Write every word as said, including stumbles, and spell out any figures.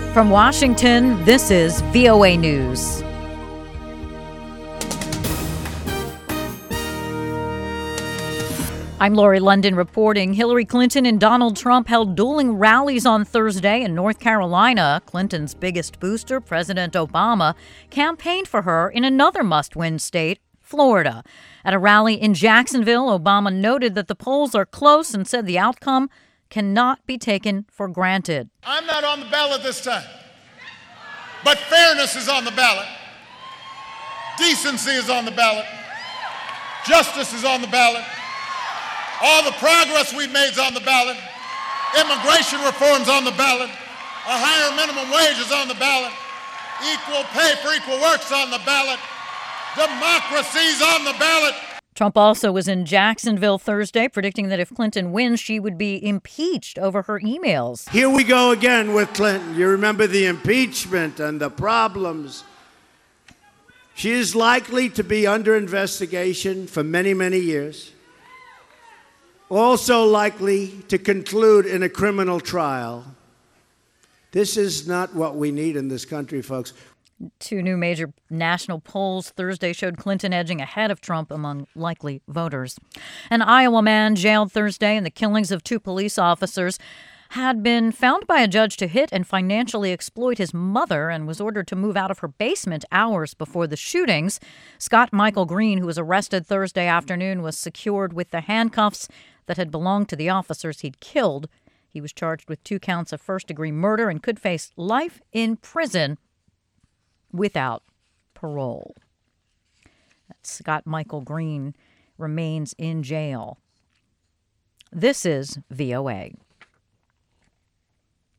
From Washington, this is V O A News. I'm Lori London reporting. Hillary Clinton and Donald Trump held dueling rallies on Thursday in North Carolina. Clinton's biggest booster, President Obama, campaigned for her in another must-win state, Florida. At a rally in Jacksonville, Obama noted that the polls are close and said the outcome cannot be taken for granted. I'm not on the ballot this time, but fairness is on the ballot. Decency is on the ballot. Justice is on the ballot. All the progress we've made is on the ballot. Immigration reform's on the ballot. A higher minimum wage is on the ballot. Equal pay for equal work's on the ballot. Democracy's on the ballot. Trump also was in Jacksonville Thursday, predicting that if Clinton wins, she would be impeached over her emails. Here we go again with Clinton. You remember the impeachment and the problems. She is likely to be under investigation for many, many years. Also likely to conclude in a criminal trial. This is not what we need in this country, folks. Two new major national polls Thursday showed Clinton edging ahead of Trump among likely voters. An Iowa man jailed Thursday in the killings of two police officers had been found by a judge to hit and financially exploit his mother and was ordered to move out of her basement hours before the shootings. Scott Michael Green, who was arrested Thursday afternoon, was secured with the handcuffs that had belonged to the officers he'd killed. He was charged with two counts of first-degree murder and could face life in prison without parole. That's Scott Michael Green remains in jail. This is V O A.